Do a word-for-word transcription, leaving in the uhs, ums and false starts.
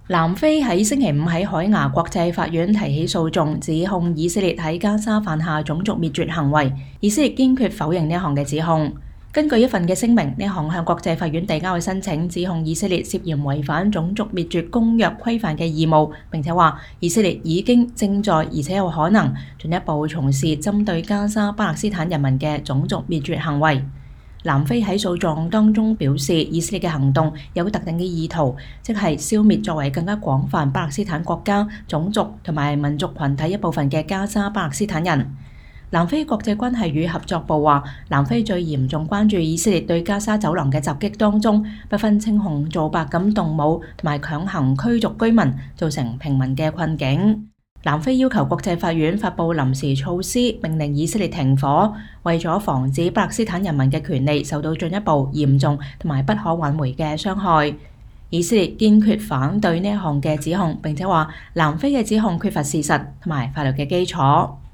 南非喺星期五喺海牙國際法院提起訴訟，指控以色列喺加沙犯下種族滅絕行為。以色列堅決否認呢一項嘅指控。根據一份嘅聲明，呢項向國際法院遞交嘅申請指控以色列涉嫌違反種族滅絕公約規範嘅義務，並且話以色列已經正在而且有可能進一步從事針對加沙巴勒斯坦人民嘅種族滅絕行為。南非喺訴狀當中表示，以色列嘅行動有特定嘅意圖，即係消滅作為更加廣泛巴勒斯坦國家、種族同埋民族群體一部分嘅加沙巴勒斯坦人。南非國際關係與合作部話，南非最嚴重關注以色列對加沙走廊嘅襲擊當中，不分青紅皂白咁動武同埋強行驅逐居民，造成平民嘅困境。南非要求國際法院發布臨時措施，命令以色列停火，為咗防止巴勒斯坦人民嘅權利受到進一步嚴重同埋不可挽回嘅傷害。以色列堅決反對呢一項嘅指控，並且話南非嘅指控缺乏事實同埋法律嘅基礎。